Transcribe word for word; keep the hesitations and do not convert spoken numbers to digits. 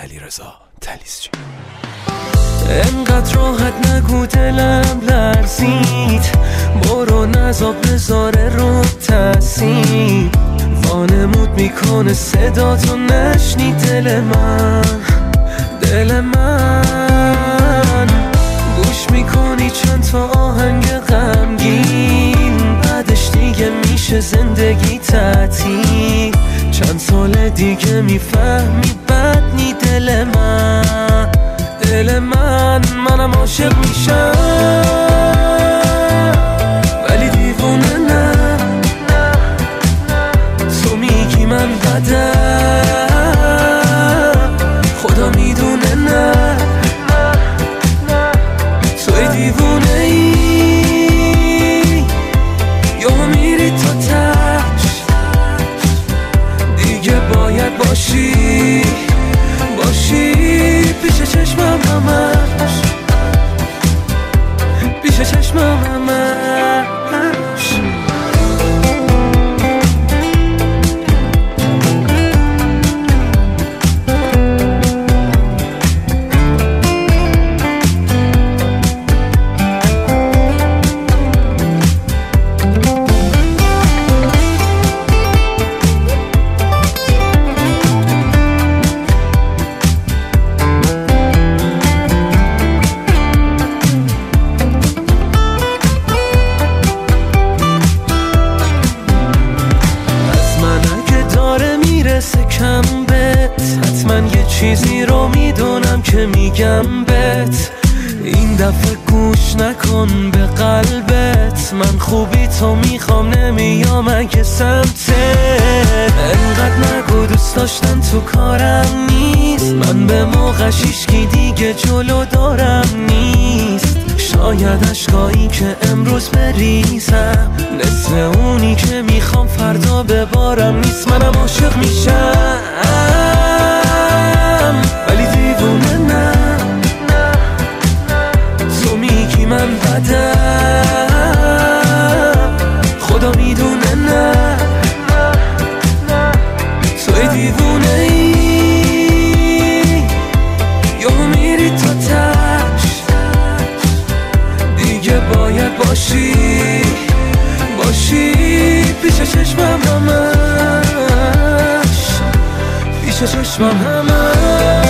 علیرضا طلیسچی. انقدر راحت نگو دلم لرزید، برو نذاب بذاره رو تاثیر، وانمود میکنه صدا تو نشنی دل من، دل من گوش میکنی چند تا آهنگ غمگین، بعدش دیگه میشه زندگی تعطیل، چند سال دیگه میفهمی بدنی دل من، دل من منم عاشق میشم ولی دیوونه نه، تو میگی من بدم خدا میدونه نه، توی دیوونه ای یا میری تا تش، دیگه باید باشی باشی پیش چشمم همش، پیش چشمم همش. کم بهت حتما یه چیزی رو میدونم که میگم بهت، این دفعه گوش نکن به قلبت، من خوبی تو میخوام نمیام اگه سمتت، انقدر نگو دوست داشتن تو کارم نیست، من به موقعش هیچکی دیگه جلو دارم نیست، شاید عشقایی که امروز بریزم نصف اونی که میخوام فردا ببارم نیست، منم عاشق میشم ولی دیوونه نه، تو میگی من بدم خدا میدونه نه، توی دیوونه ای یا میری تا تش، دیگه باید باشی باشی پیش چشمم همش، پیش چشمم همش.